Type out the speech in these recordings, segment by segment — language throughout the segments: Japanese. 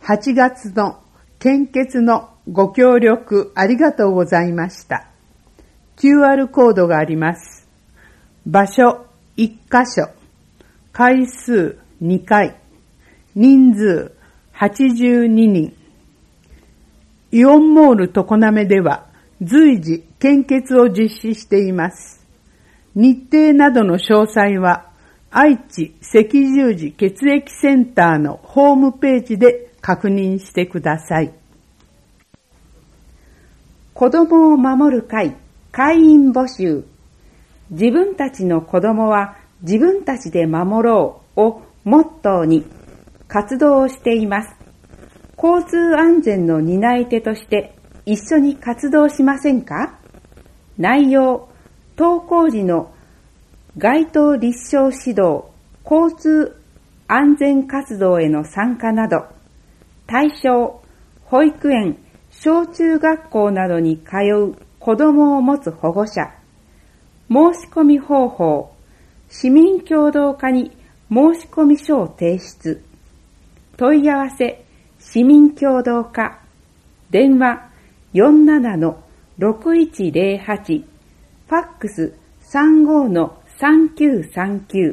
8月の献血のご協力ありがとうございました。QR コードがあります。場所1カ所、回数2回、人数82人。イオンモール常滑では随時献血を実施しています。日程などの詳細は愛知赤十字血液センターのホームページで確認してください。子供を守る会会員募集。自分たちの子供は自分たちで守ろうをモットーに活動をしています。交通安全の担い手として一緒に活動しませんか？内容、登校時の街頭立証指導、交通安全活動への参加など、対象、保育園、小中学校などに通う子供を持つ保護者、申し込み方法、市民協働課に申し込み書を提出、問い合わせ、市民協働課、電話 47-6108、ファックス 35-3939。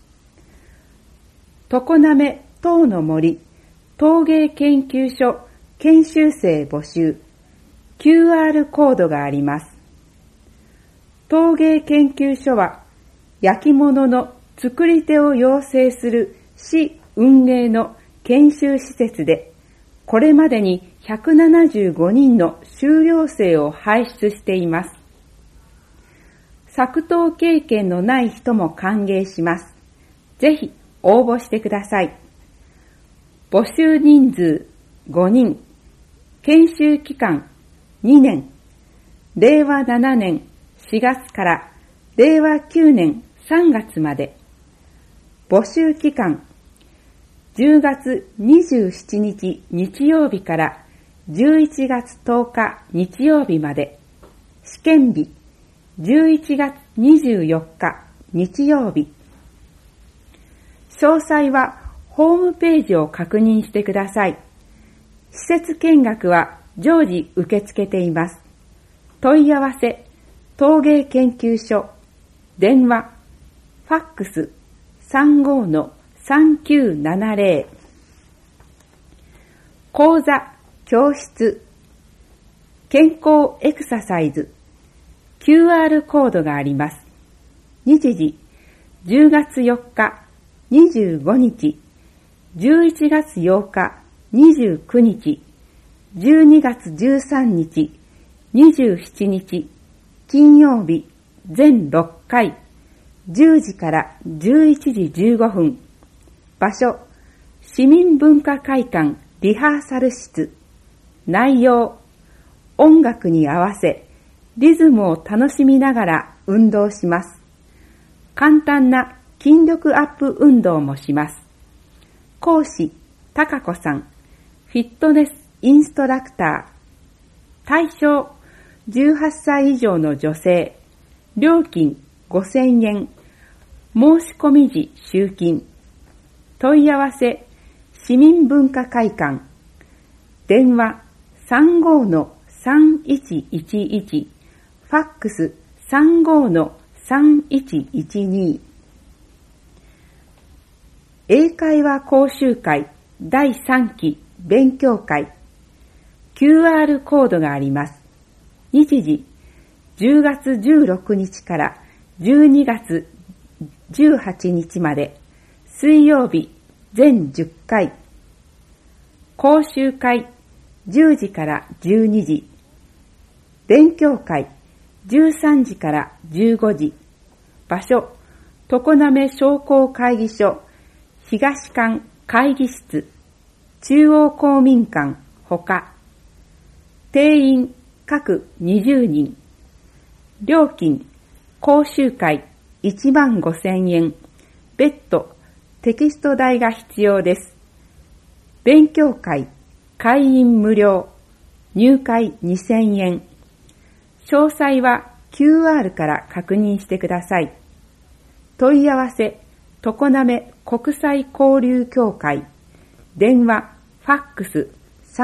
常滑塔の森陶芸研究所研修生募集。QR コードがあります。陶芸研究所は焼き物の作り手を養成する市運営の研修施設で、これまでに175人の修了生を輩出しています。作陶経験のない人も歓迎します。ぜひ応募してください。募集人数5人、研修期間2年、令和7年4月から令和9年3月まで。募集期間10月27日日曜日から11月10日日曜日まで。試験日11月24日日曜日。詳細はホームページを確認してください。施設見学は常時受け付けています。問い合わせ、陶芸研究所、電話、ファックス 35-3970。講座、教室、健康エクササイズ、QR コードがあります。日時、10月4日、25日、11月8日、29日、12月13日、27日、金曜日、全6回、10時から11時15分。場所、市民文化会館リハーサル室。内容、音楽に合わせ、リズムを楽しみながら運動します。簡単な筋力アップ運動もします。講師、たかこさん、フィットネスインストラクター。対象、18歳以上の女性。料金5000円。申し込み時集金。問い合わせ、市民文化会館。電話 35-3111。ファックス 35-3112。英会話講習会第3期勉強会。QR コードがあります。日時、10月16日から12月18日まで。水曜日、全10回。講習会、10時から12時。勉強会、13時から15時。場所、常滑商工会議所、東館会議室、中央公民館ほか。定員各20人。料金、講習会15,000円。別途、テキスト代が必要です。勉強会、会員無料。入会2000円。詳細は QR から確認してください。問い合わせ、常滑国際交流協会。電話、フファックス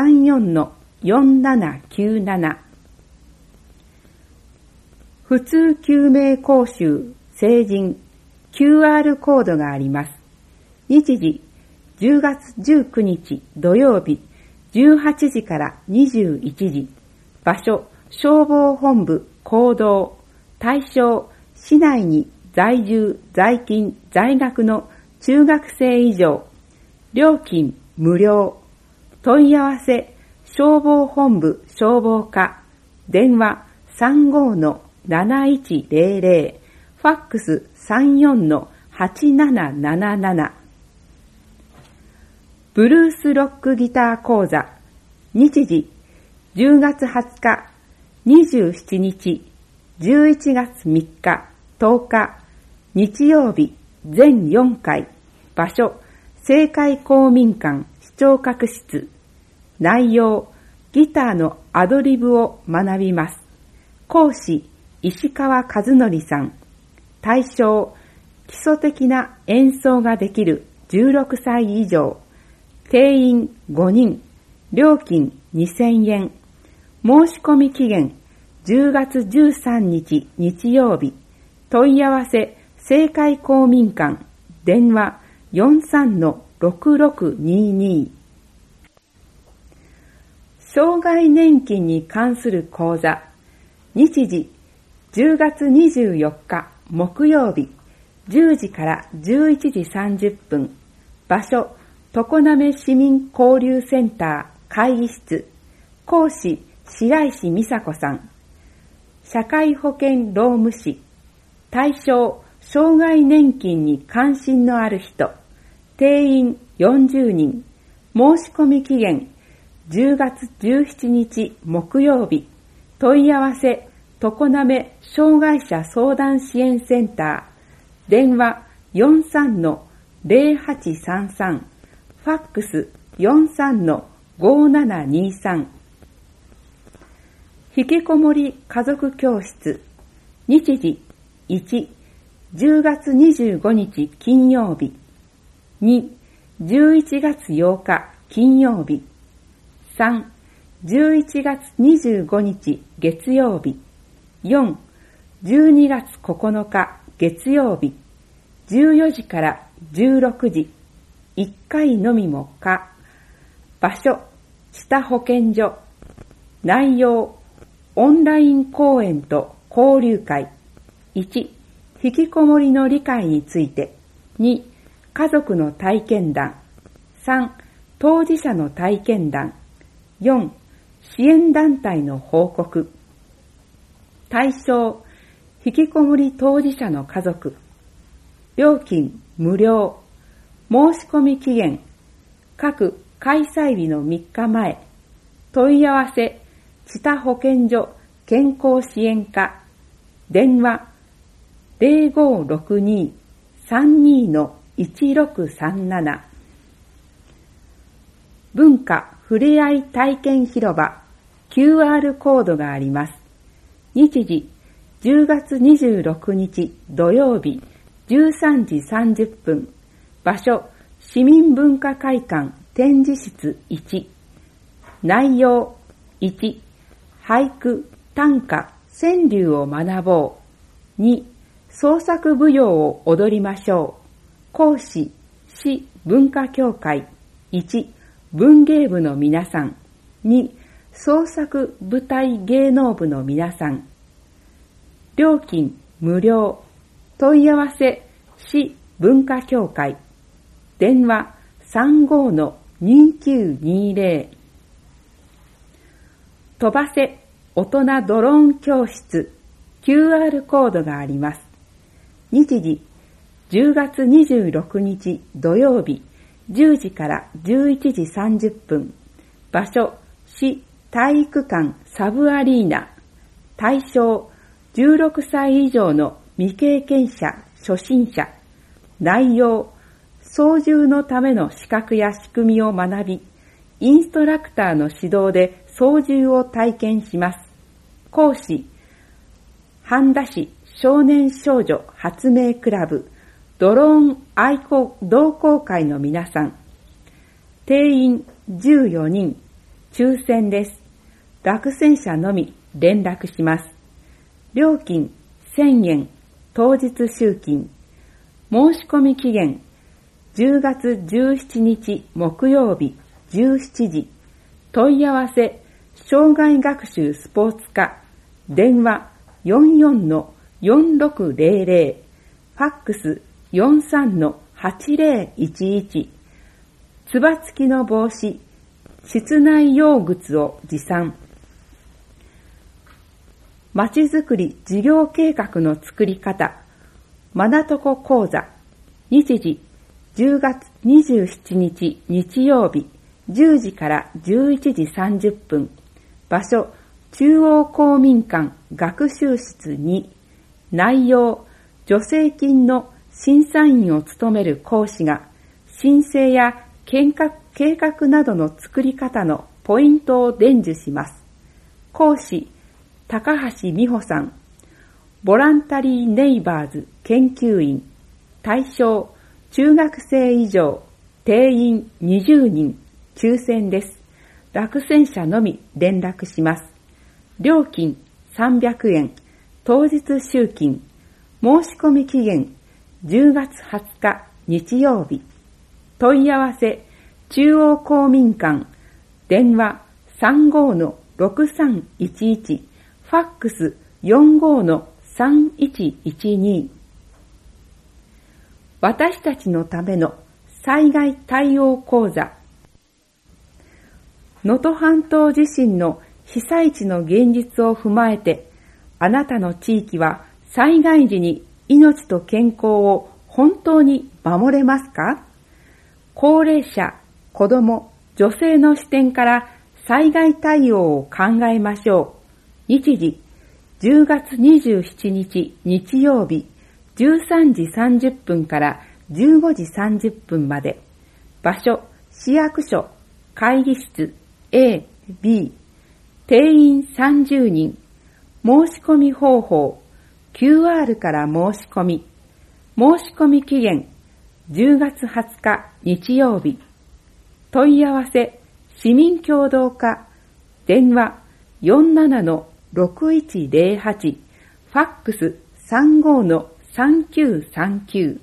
34-4797。普通救命講習成人 QR コードがあります。日時10月19日土曜日18時から21時。場所消防本部講堂。対象市内に在住在勤在学の中学生以上。料金無料。問い合わせ消防本部消防課。電話 35-7100。ファックス 34-8777。ブルースロックギター講座。日時10月20日、27日、11月3日、10日、日曜日全4回。場所青海公民館視聴覚室。内容ギターのアドリブを学びます。講師石川和則さん。対象基礎的な演奏ができる16歳以上。定員5人。料金2000円。申し込み期限10月13日日曜日。問い合わせ青海公民館。電話 43-6622。障害年金に関する講座。日時10月24日木曜日10時から11時30分。場所常滑市民交流センター会議室。講師白石美佐子さん。社会保険労務士。対象障害年金に関心のある人。定員40人。申し込み期限10月17日木曜日。問い合わせ常滑障害者相談支援センター。電話 43-0833。ファックス 43-5723。引きこもり家族教室。日時1、10月25日金曜日。2、11月8日金曜日。3、11月25日月曜日。4、12月9日月曜日。14時から16時。1回のみも可。場所、知多保健所。内容、オンライン講演と交流会。1、引きこもりの理解について。2、家族の体験談。3、当事者の体験談。4、支援団体の報告。対象、引きこもり当事者の家族。料金無料。申し込み期限各開催日の3日前。問い合わせ知多保健所健康支援課。電話 0562-32-1637。文化ふれあい体験広場 QR コードがあります。日時10月26日土曜日13時30分。場所市民文化会館展示室1。内容1、俳句、短歌、川柳を学ぼう。2、創作舞踊を踊りましょう。講師、市文化協会。1、文芸部の皆さん。2、創作舞台芸能部の皆さん。料金無料。問い合わせ、市文化協会。電話 35-2920。飛ばせ大人ドローン教室 QR コードがあります。日時10月26日土曜日10時から11時30分。場所市体育館サブアリーナ。対象16歳以上の未経験者初心者。内容操縦のための資格や仕組みを学び、インストラクターの指導で操縦を体験します。講師、半田市少年少女発明クラブドローン愛好同好会の皆さん。定員 14人、抽選です。落選者のみ連絡します。料金1000円、当日集金。申し込み期限10月17日木曜日17時。問い合わせ、障害学習スポーツ科。電話 44-4600。ファックス 43-8011。つば付きの帽子、室内用具を持参。まちづくり事業計画の作り方、まなとこ講座。日時10月27日日曜日10時から11時30分。場所、中央公民館学習室2。内容、助成金の審査員を務める講師が、申請や計画などの作り方のポイントを伝授します。講師、高橋美穂さん。ボランタリーネイバーズ研究員。対象、中学生以上。定員20人。抽選です。落選者のみ連絡します。料金300円。当日集金。申し込み期限10月20日日曜日。問い合わせ、中央公民館。電話 35-6311。ファックス 45-3112。私たちのための災害対応講座。能登半島地震の被災地の現実を踏まえて、あなたの地域は災害時に命と健康を本当に守れますか？高齢者、子ども、女性の視点から災害対応を考えましょう。日時、10月27日日曜日、13時30分から15時30分まで。場所、市役所、会議室 A、B。定員30人。申し込み方法、QR から申し込み。申し込み期限、10月20日日曜日。問い合わせ、市民協働課。電話 47-6108。ファックス 35-3939。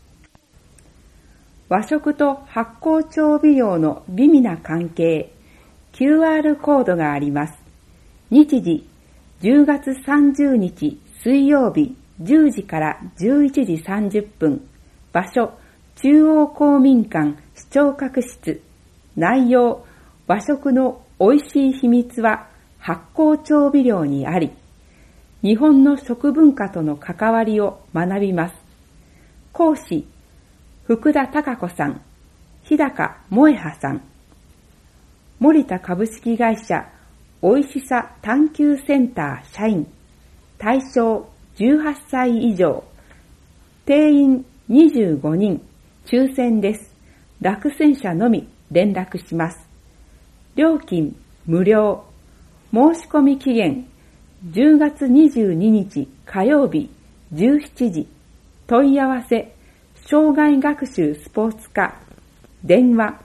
和食と発酵調味料の微妙な関係。QR コードがあります。日時、10月30日水曜日10時から11時30分。場所、中央公民館視聴覚室。内容、和食の美味しい秘密は発酵調味料にあり。日本の食文化との関わりを学びます。講師、福田孝子さん、日高萌葉さん。森田株式会社おいしさ探求センター社員。対象18歳以上。定員25人。抽選です。落選者のみ連絡します。料金無料。申し込み期限10月22日火曜日17時。問い合わせ、障害学習スポーツ科。電話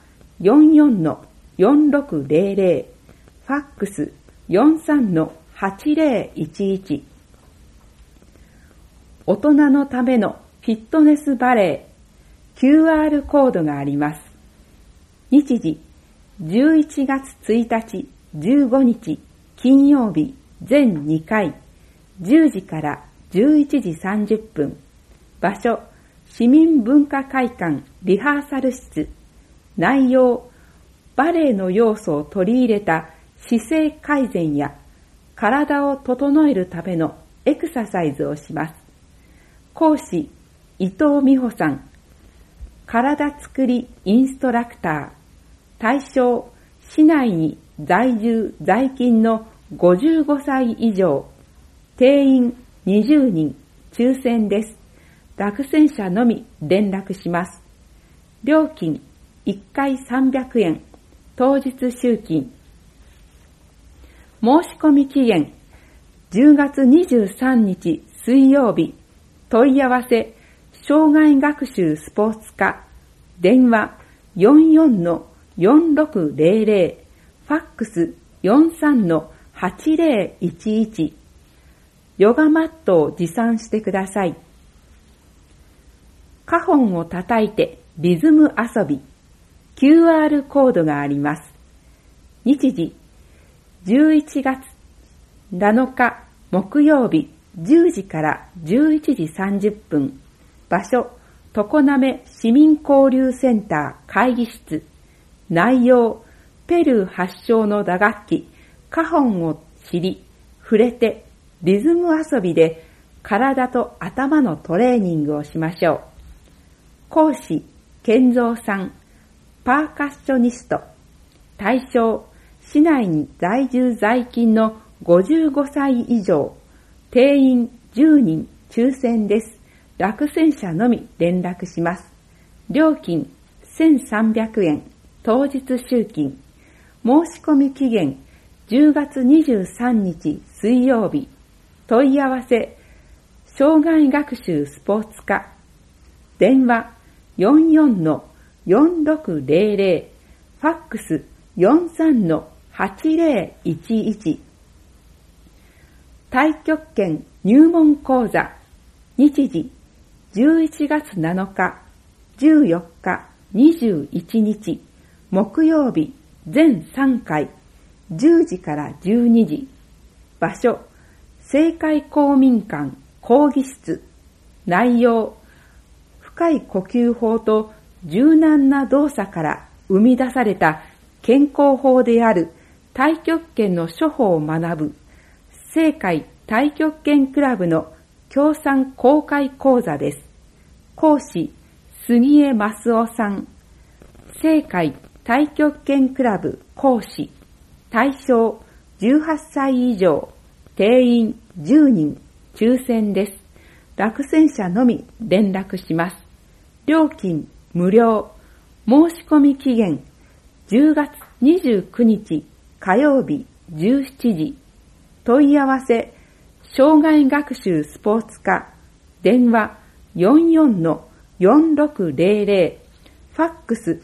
44-4600。ファックス 43-8011。大人のためのフィットネスバレー。QR コードがあります。日時、11月1日、15日、金曜日、全2回、10時から11時30分。場所、市民文化会館リハーサル室。内容、バレエの要素を取り入れた姿勢改善や体を整えるためのエクササイズをします。講師、伊藤美穂さん。体つくりインストラクター。対象、市内に在住在勤の55歳以上。定員20人。抽選です。落選者のみ連絡します。料金1回300円。当日集金。申し込み期限10月23日水曜日。問い合わせ、障害学習スポーツ科。電話 4600、ファックス 43-8011、ヨガマットを持参してください。カホンを叩いてリズム遊び、QR コードがあります。日時、11月7日木曜日10時から11時30分。場所、常滑市民交流センター会議室。内容、ペルー発祥の打楽器、カホンを知り、触れて、リズム遊びで体と頭のトレーニングをしましょう。講師、健三さん、パーカッショニスト。対象、市内に在住在勤の55歳以上。定員10人抽選です。落選者のみ連絡します。料金1300円。当日集金。申し込み期限10月23日水曜日。問い合わせ、障害学習スポーツ科。電話44-4600、ファックス 43-8011。太極拳入門講座。日時11月7日、14日、21日、木曜日全3回、10時から12時。場所、青海公民館講義室。内容、深い呼吸法と柔軟な動作から生み出された健康法である太極拳の処方を学ぶ青海太極拳クラブの協賛公開講座です。講師、杉江益夫さん。青海太極拳クラブ講師。対象、18歳以上。定員10人。抽選です。落選者のみ連絡します。料金無料。申し込み期限10月29日火曜日17時。問い合わせ、障害学習スポーツ科。電話44-4600、ファックス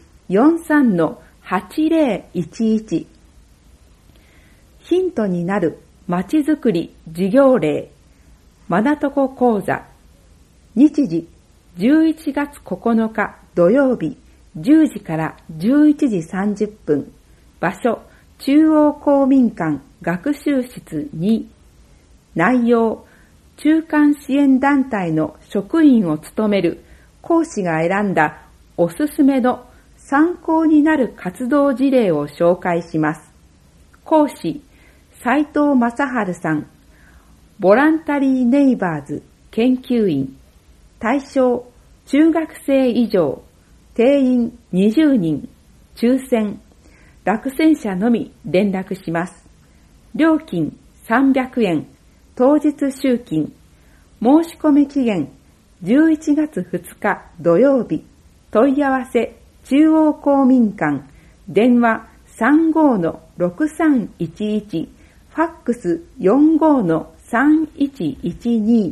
43-8011。ヒントになるまちづくり授業例。まなとこ講座。日時11月9日土曜日10時から11時30分。場所、中央公民館学習室2。内容、中間支援団体の職員を務める講師が選んだおすすめの参考になる活動事例を紹介します。講師、斉藤正治さん。ボランタリーネイバーズ研究員。対象、中学生以上。定員20人。抽選。落選者のみ連絡します。料金300円。当日集金。申し込み期限11月2日土曜日。問い合わせ、中央公民館。電話35-6311。ファックス 45-3112。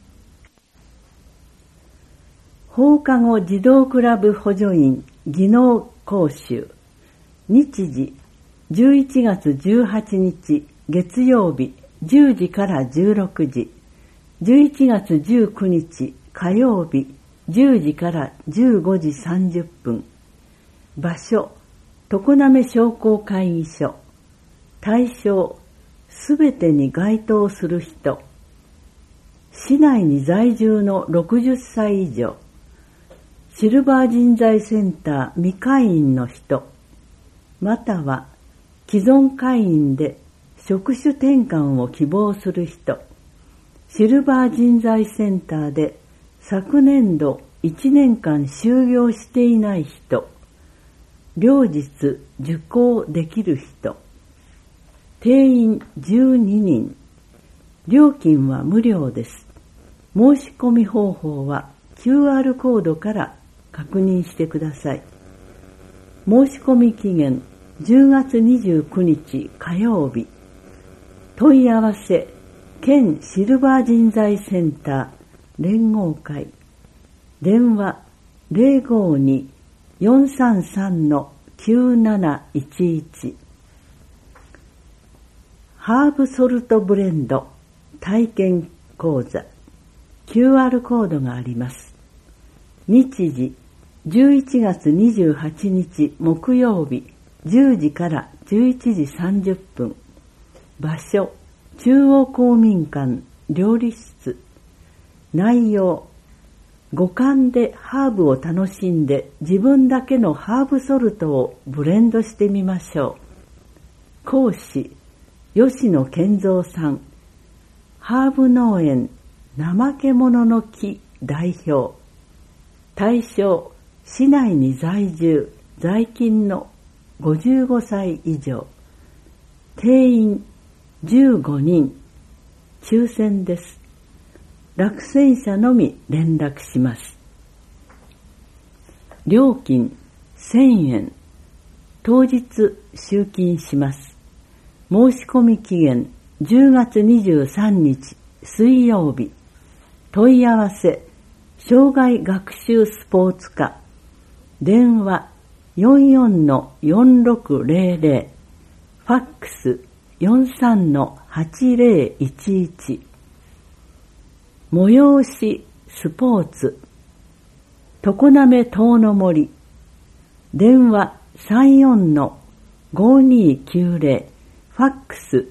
放課後児童クラブ補助員技能講習。日時11月18日月曜日10時から16時。11月19日火曜日10時から15時30分。場所、常滑商工会議所。対象、すべてに該当する人。市内に在住の60歳以上。シルバー人材センター未会員の人。または既存会員で職種転換を希望する人。シルバー人材センターで昨年度1年間就業していない人。両日受講できる人。定員12人。料金は無料です。申し込み方法は QR コードから確認してください。申し込み期限10月29日火曜日。問い合わせ、県シルバー人材センター連合会。電話 052-433-9999 9711ハーブソルトブレンド体験講座 QR コードがあります。日時11月28日木曜日10時から11時30分。場所中央公民館料理室。内容五感でハーブを楽しんで自分だけのハーブソルトをブレンドしてみましょう。講師吉野健三さん、ハーブ農園怠け者の木代表。対象市内に在住在勤の55歳以上。定員15人。抽選です。落選者のみ連絡します。料金1000円。当日集金します。申し込み期限10月23日水曜日。問い合わせ障害学習スポーツ科。電話 44-4600。ファックス 43-8011。催しスポーツ常滑遠の森。電話 34-5290。ファックス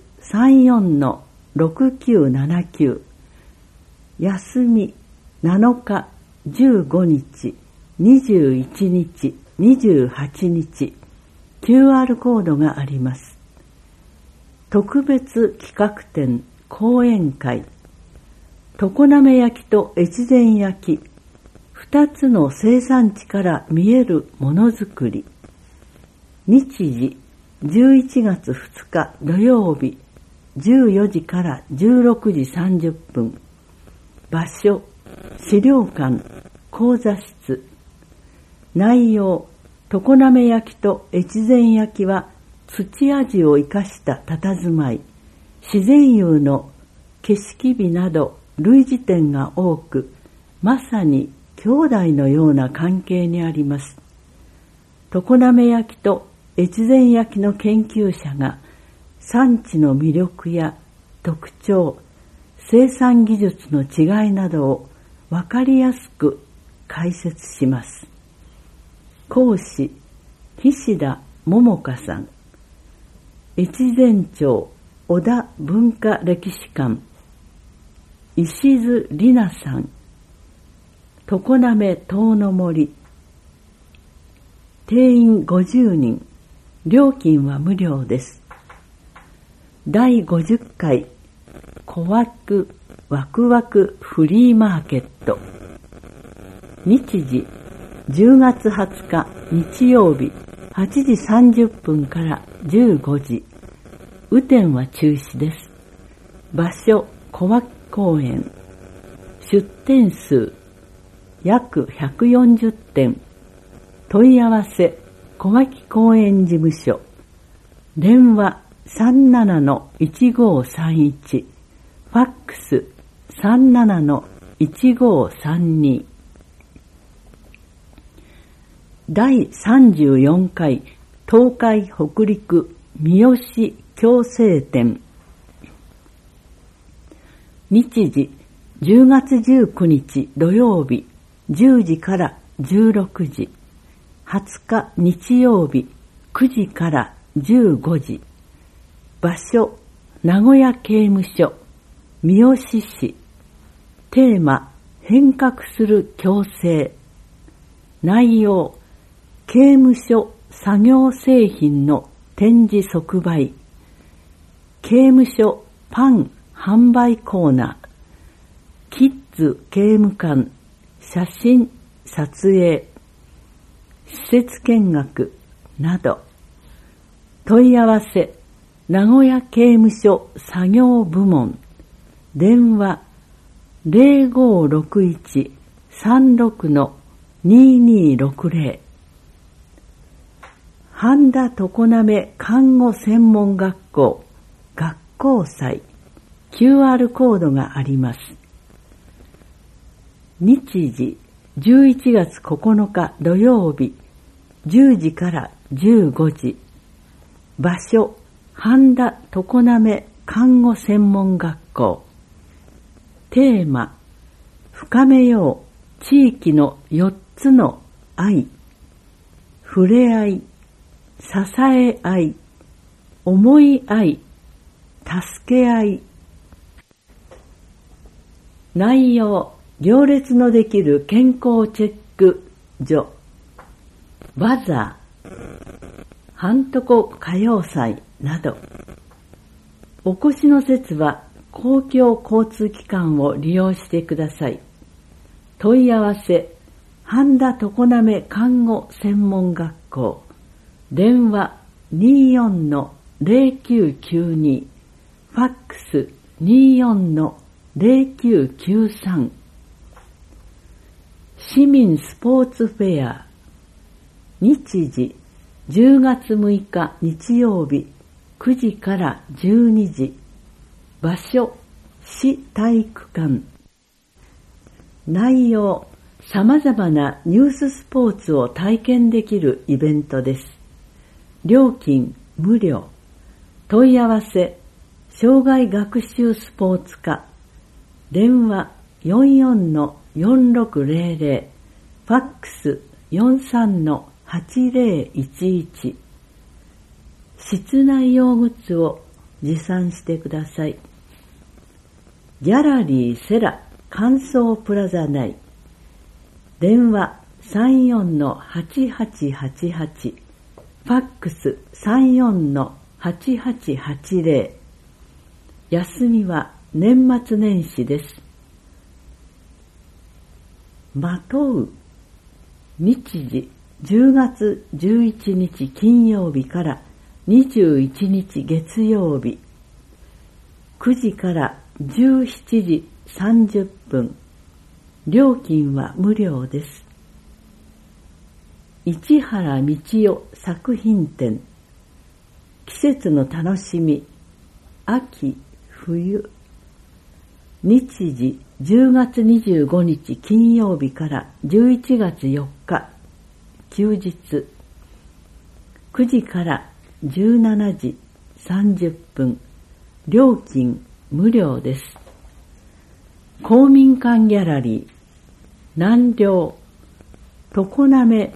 34-6979。休み7日15日21日28日。 QR コードがあります。特別企画展講演会。常滑焼と越前焼、2つの生産地から見えるものづくり。日時11月2日土曜日14時から16時30分。場所資料館講座室。内容常滑焼と越前焼は土味を生かした佇まい、自然釉の景色美など類似点が多く、まさに兄弟のような関係にあります。常滑焼と越前焼の研究者が産地の魅力や特徴、生産技術の違いなどをわかりやすく解説します。講師菱田桃香さん。越前町小田文化歴史館。石津里奈さん。常滑遠の森。定員50人。料金は無料です。第50回小枠ワクワクフリーマーケット。日時10月20日日曜日8時30分から15時。雨天は中止です。場所小脇公園。出店数約140店。問い合わせ小脇公園事務所。電話 37-1531。ファックス 37-1532。第34回東海北陸三好共生展。日時10月19日土曜日10時から16時。20日日曜日9時から15時。場所名古屋刑務所三好市。テーマ変革する共生。内容刑務所作業製品の展示即売。刑務所パン販売コーナー。キッズ刑務官写真撮影。施設見学など。問い合わせ名古屋刑務所作業部門。電話 0561-36-2260。半田常滑看護専門学校学校祭。 QR コードがあります。日時11月9日土曜日 10時から15時。場所、半田常滑看護専門学校。テーマ、深めよう地域の4つの愛。触れ合い、支え合い、思い合い、助け合い。内容、行列のできる健康チェック所。バザー、半床歌謡祭など。お越しの節は公共交通機関を利用してください。問い合わせ、半田常滑看護専門学校。電話 24-0992、ファックス 24-0993。市民スポーツフェア。日時、10月6日日曜日、9時から12時。場所、市体育館。内容、様々なニューススポーツを体験できるイベントです。料金無料。問い合わせ、障害学習スポーツ課。電話 44-4600、ファックス 43-8011。室内用グッズを持参してください。ギャラリーセラ乾燥プラザ内。電話 34-8888、ファックス 34-8880。休みは年末年始です。まとう。日時、10月11日金曜日から21日月曜日。9時から17時30分。料金は無料です。市原道代作品展。季節の楽しみ、秋、冬。日時、10月25日金曜日から11月4日、休日。9時から17時30分。料金無料です。公民館ギャラリー、南稜、常滑、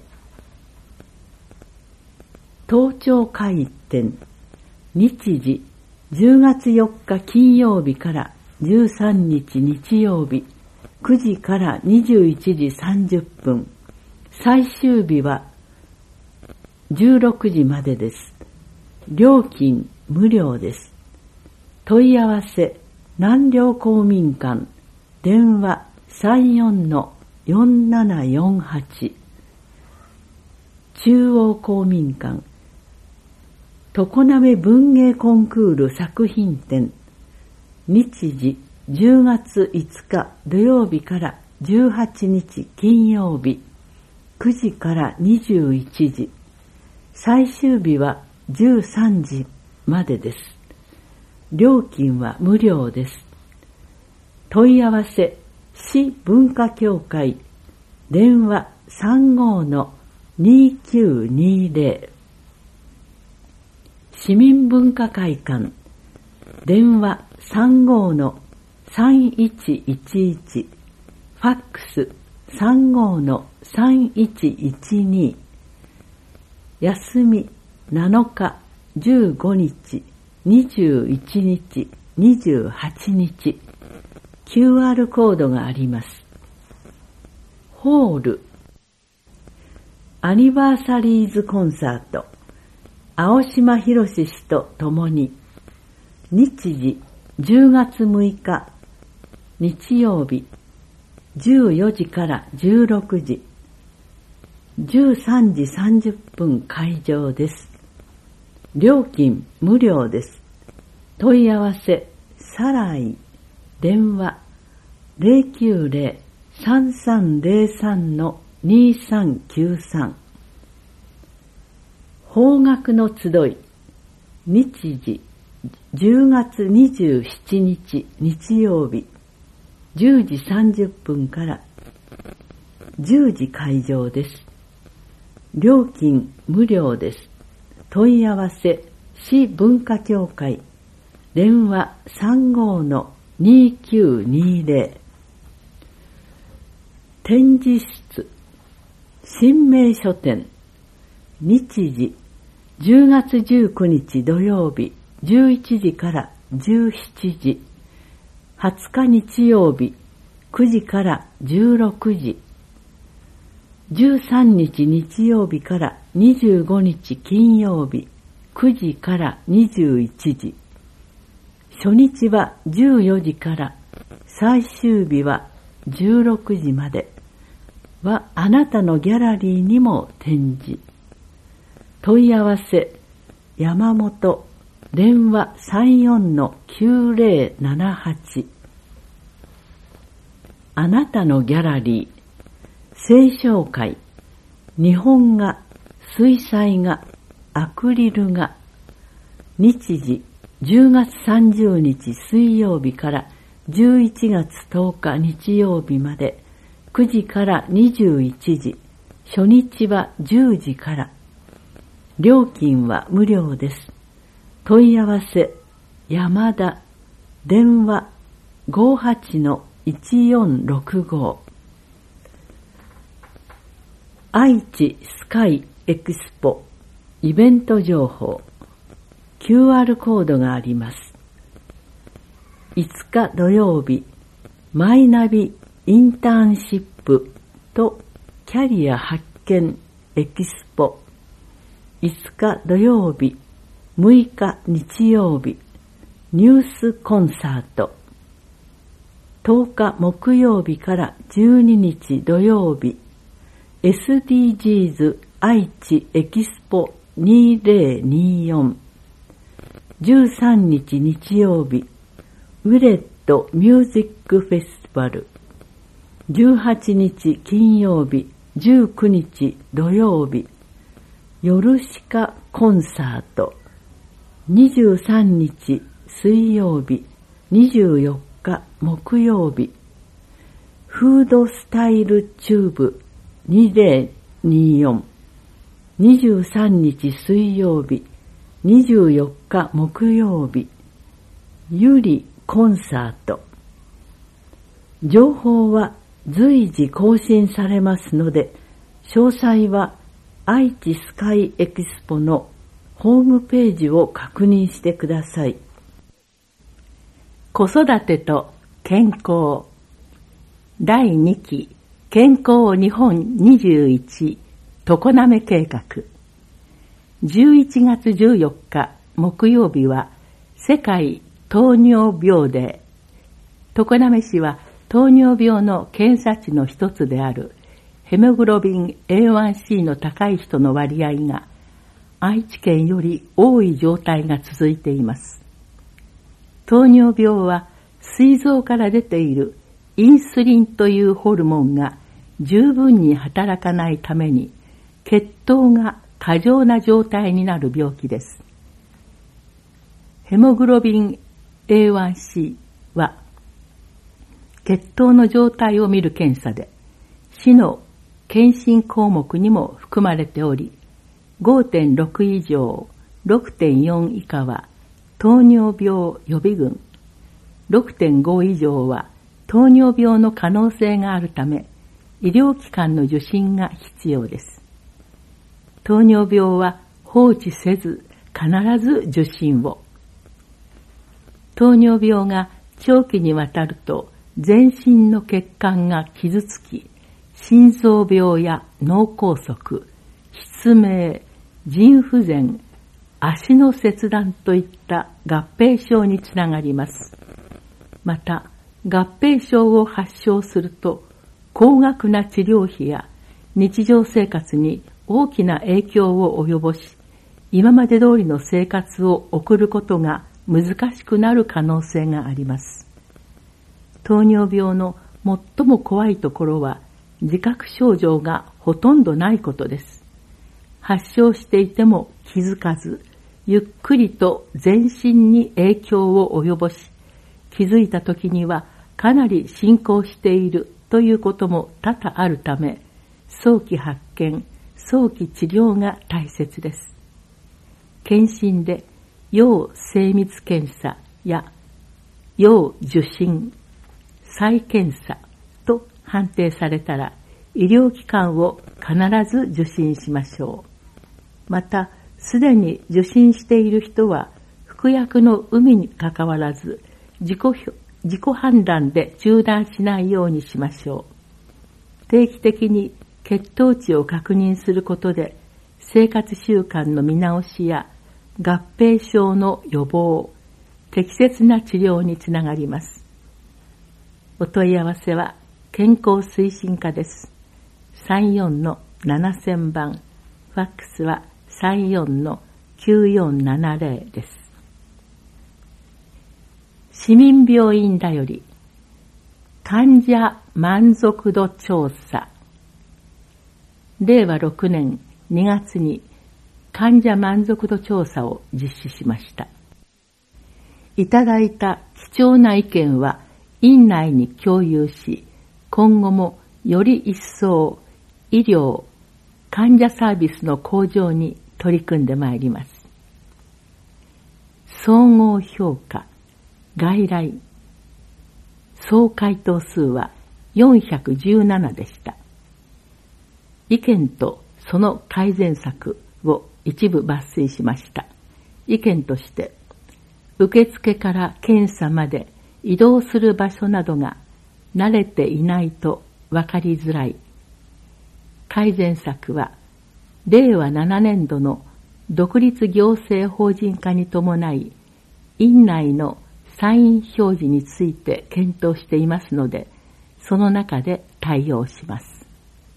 東町会展。日時、10月4日金曜日から13日日曜日、9時から21時30分。最終日は16時までです。料金無料です。問い合わせ、南稜公民館。電話 34-4748。中央公民館。常滑文芸コンクール作品展。日時、10月5日土曜日から18日金曜日、9時から21時。最終日は13時までです。料金は無料です。問い合わせ、市文化協会。電話 35-2920。市民文化会館。電話 35-3111。ファックス 35-3112。休み7日、15日、21日、28日。QR コードがあります。ホール。アニバーサリーズコンサート。青島博氏と共に。日時、10月6日、日曜日、14時から16時。13時30分開場です。料金無料です。問い合わせ、サライ。電話 090-3303-2393。邦楽の集い。日時、10月27日日曜日、10時30分から10時開場です。 料金無料です。問い合わせ市文化協会電話 35-2920。展示室新名所店。日時10月19日土曜日11時から17時、20日日曜日9時から16時、13日日曜日から25日金曜日9時から21時、初日は14時から最終日は16時まではあなたのギャラリーにも展示。問い合わせ山本電話 34-9078。あなたのギャラリー清書会、日本画、水彩画、アクリル画。日時10月30日水曜日から11月10日日曜日まで9時から21時、初日は10時から。料金は無料です。問い合わせ山田電話 58-1465。愛知スカイエクスポイベント情報 QR コードがあります。5日土曜日マイナビインターンシップとキャリア発見エキスポ。5日土曜日6日日曜日ニュースコンサート。10日木曜日から12日土曜日SDGs 愛知エキスポ2024。13日日曜日ウレットミュージックフェスティバル。18日金曜日19日土曜日ヨルシカコンサート。23日水曜日24日木曜日フードスタイルチューブ2024。23日水曜日24日木曜日ゆりコンサート。情報は随時更新されますので、詳細は愛知スカイエキスポのホームページを確認してください。子育てと健康第2期健康日本21常滑計画。11月14日木曜日は世界糖尿病デー。常滑市は糖尿病の検査値の一つであるヘモグロビン A1C の高い人の割合が愛知県より多い状態が続いています。糖尿病は膵臓から出ているインスリンというホルモンが十分に働かないために血糖が過剰な状態になる病気です。ヘモグロビン A1C は血糖の状態を見る検査で市の検診項目にも含まれており、5.6 以上 6.4 以下は糖尿病予備軍、6.5 以上は糖尿病の可能性があるため医療機関の受診が必要です。糖尿病は放置せず必ず受診を。糖尿病が長期にわたると全身の血管が傷つき、心臓病や脳梗塞、失明、腎不全、足の切断といった合併症につながります。また、合併症を発症すると、高額な治療費や日常生活に大きな影響を及ぼし、今まで通りの生活を送ることが難しくなる可能性があります。糖尿病の最も怖いところは、自覚症状がほとんどないことです。発症していても気づかず、ゆっくりと全身に影響を及ぼし、気づいた時にはかなり進行しているということも多々あるため、早期発見、 早期治療が大切です。検診で要精密検査や要受診、再検査と判定されたら、医療機関を必ず受診しましょう。また、すでに受診している人は、服薬の有無にかかわらず、自己判断で中断しないようにしましょう。定期的に血糖値を確認することで、生活習慣の見直しや合併症の予防、適切な治療につながります。お問い合わせは健康推進課です。34-7000番、ファックスは34-9470です。市民病院だより患者満足度調査。令和6年2月に患者満足度調査を実施しました。いただいた貴重な意見は院内に共有し、今後もより一層医療、患者サービスの向上に取り組んでまいります。総合評価、外来、総回答数は417でした。意見とその改善策を一部抜粋しました。意見として、受付から検査まで移動する場所などが慣れていないと分かりづらい。改善策は、令和7年度の独立行政法人化に伴い、院内のサイン表示について検討していますので、その中で対応します。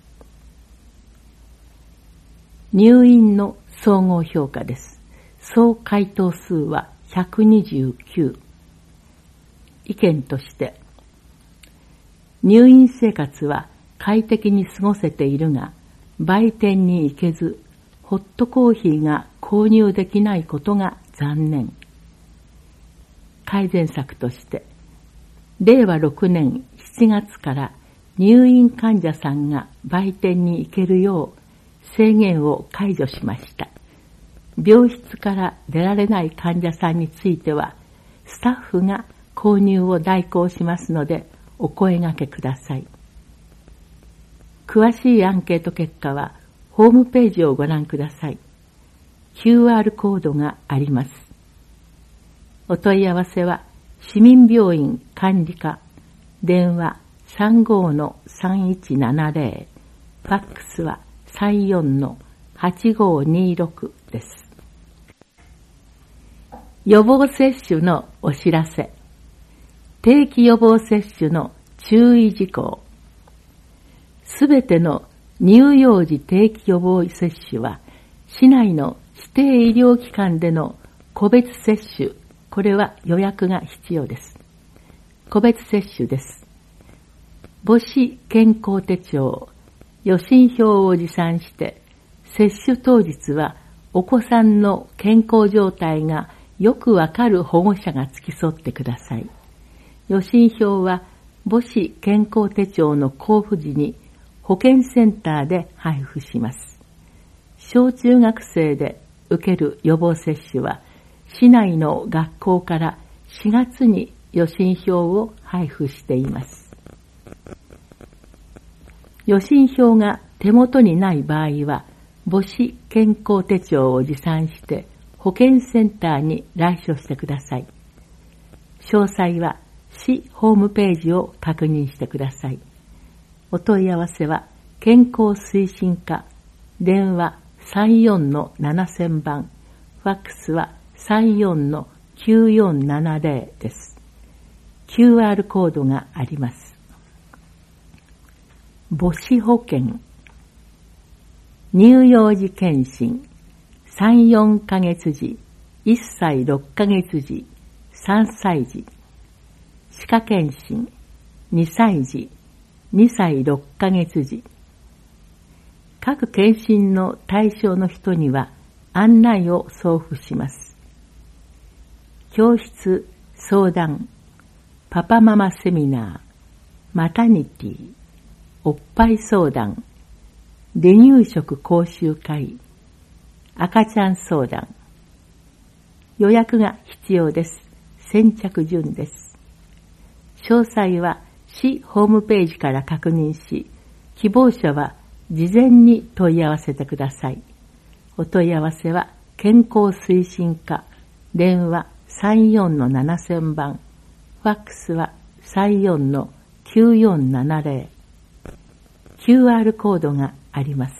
入院の総合評価です。総回答数は129。意見として、入院生活は快適に過ごせているが、売店に行けず、ホットコーヒーが購入できないことが残念。改善策として、令和6年7月から入院患者さんが売店に行けるよう制限を解除しました。病室から出られない患者さんについては、スタッフが購入を代行しますので、お声掛けください。詳しいアンケート結果は、ホームページをご覧ください。QR コードがあります。お問い合わせは、市民病院管理課、電話 35-3170、ファックスは 34-8526 です。予防接種のお知らせ。定期予防接種の注意事項。すべての乳幼児定期予防接種は、市内の指定医療機関での個別接種、これは予約が必要です。個別接種です。母子健康手帳、予診票を持参して、接種当日はお子さんの健康状態がよくわかる保護者が付き添ってください。予診票は母子健康手帳の交付時に保健センターで配布します。小中学生で受ける予防接種は、市内の学校から4月に予診票を配布しています。予診票が手元にない場合は、母子健康手帳を持参して保健センターに来所してください。詳細は市ホームページを確認してください。お問い合わせは健康推進課、電話 34-7000 番、ファックスは 34-9470 です。QR コードがあります。母子保険、乳幼児検診、3、4ヶ月時、1歳6ヶ月時、3歳児、歯科検診、2歳児、2歳6ヶ月時。各検診の対象の人には案内を送付します。教室、相談、パパママセミナー、マタニティ、おっぱい相談、 離乳食講習会、赤ちゃん相談。予約が必要です。先着順です。詳細は市ホームページから確認し、希望者は事前に問い合わせてください。お問い合わせは健康推進課、電話 34-7000 番、ファックスは 34-9470。QR コードがあります。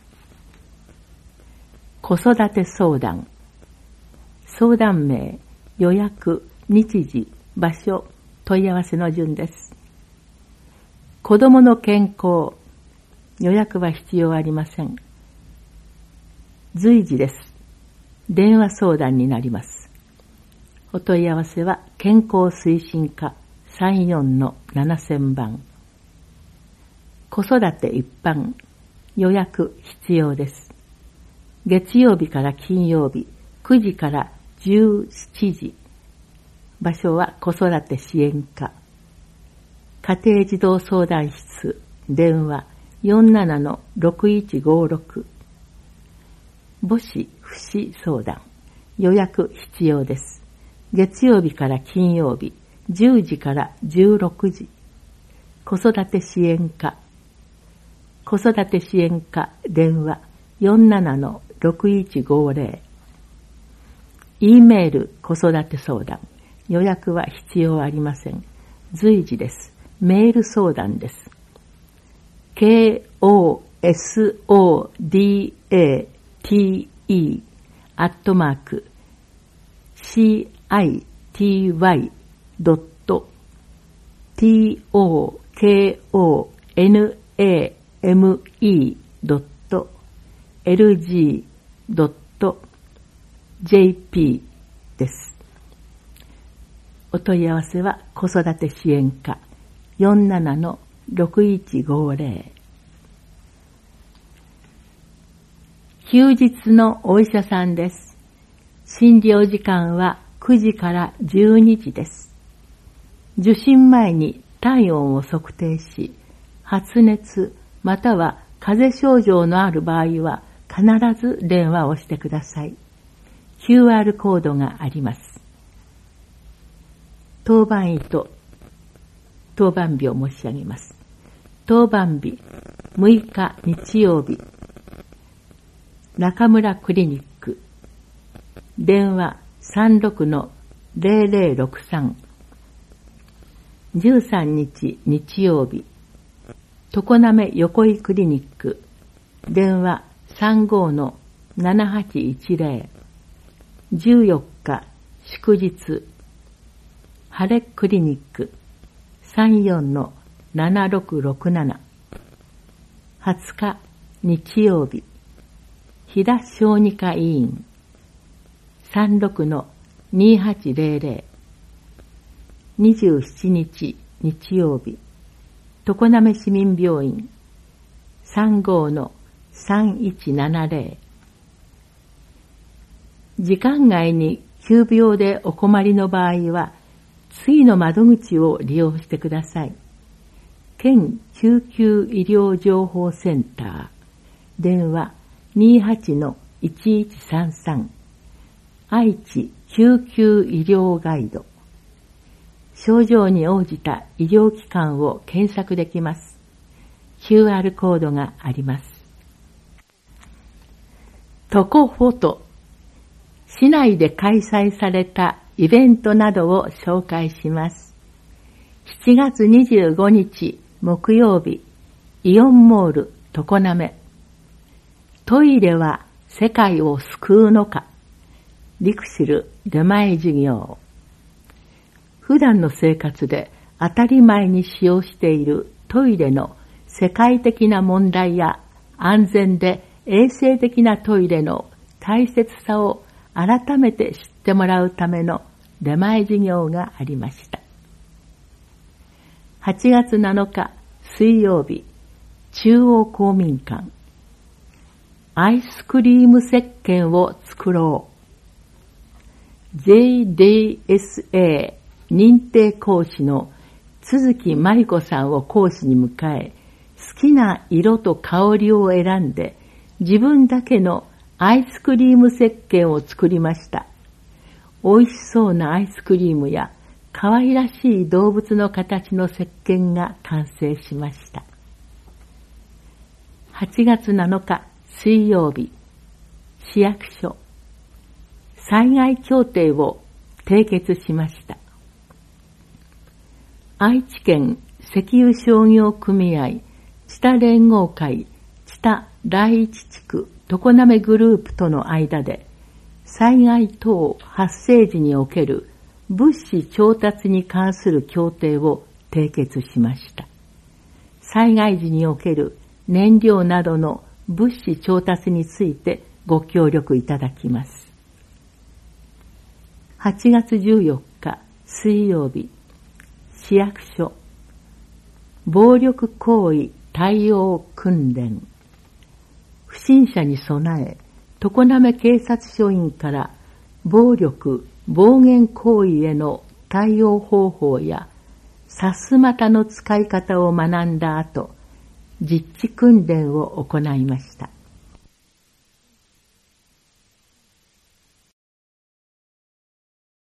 子育て相談。相談名、予約、日時、場所、問い合わせの順です。子どもの健康、予約は必要ありません。随時です。電話相談になります。お問い合わせは健康推進課 34-7000 番。子育て一般、予約必要です。月曜日から金曜日、9時から17時。場所は子育て支援課。家庭児童相談室、電話 47-6156。母子父子相談、予約必要です。月曜日から金曜日、10時から16時。子育て支援課。子育て支援課、電話 47-6150。E メール子育て相談、予約は必要ありません。随時です。メール相談です。city.city.tokone.lg.jp です。お問い合わせは子育て支援課 47-6150。休日のお医者さんです。診療時間は9時から12時です。受診前に体温を測定し、発熱または風邪症状のある場合は必ず電話をしてください。QR コードがあります。当番医と当番日を申し上げます。当番日6日日曜日、中村クリニック、電話 36-0063。13日日曜日、常滑横井クリニック、電話 35-7810。14日祝日、晴れクリニック 34-7667。20日日曜日、飛騨小児科医院 36-2800。27日日曜日、常滑市民病院 35-3170。時間外に急病でお困りの場合は、次の窓口を利用してください。県救急医療情報センター、電話 28-1133。愛知救急医療ガイド。症状に応じた医療機関を検索できます。QR コードがあります。トコフォト。市内で開催されたイベントなどを紹介します。7月25日木曜日、イオンモール常滑。トイレは世界を救うのか。リクシル出前授業。普段の生活で当たり前に使用しているトイレの世界的な問題や安全で衛生的なトイレの大切さを改めて知ってもらうための出前授業がありました。8月7日水曜日、中央公民館。アイスクリーム石鹸を作ろう。JDSA 認定講師の都築真理子さんを講師に迎え、 好きな色と香りを選んで自分だけのアイスクリーム石鹸を作りました。美味しそうなアイスクリームや可愛らしい動物の形の石鹸が完成しました。8月7日水曜日、市役所、災害協定を締結しました。愛知県石油商業組合知多連合会知多第一地区常滑グループとの間で災害等発生時における物資調達に関する協定を締結しました。災害時における燃料などの物資調達についてご協力いただきます。8月14日水曜日、市役所、暴力行為対応訓練。不審者に備え、常滑警察署員から暴力・暴言行為への対応方法やさすまたの使い方を学んだ後、実地訓練を行いました。